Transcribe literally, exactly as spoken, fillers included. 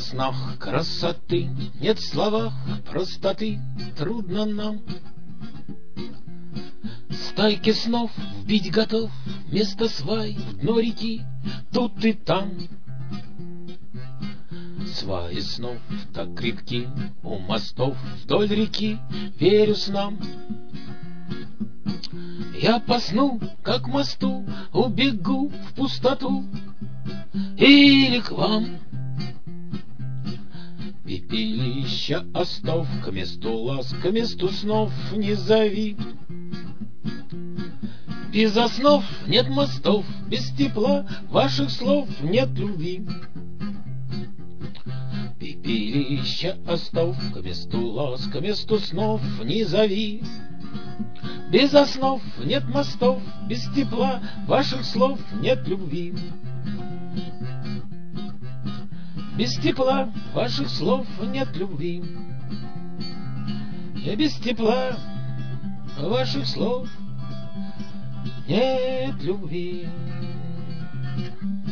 снах красоты, нет в словах простоты, трудно нам. Стайки снов вбить готов, вместо свай в дно реки, тут и там. Сваи снов так крепки, у мостов вдоль реки, верю снам. Я по сну, как мосту, убегу в пустоту или к вам. Пепелища остов к месту ласк, к месту снов не зови. Без основ нет мостов, без тепла ваших слов нет любви. Пепелища остов к месту ласк, к месту снов не зови. Без основ нет мостов, без тепла ваших слов нет любви. Без тепла ваших слов нет любви. И без тепла ваших слов нет любви.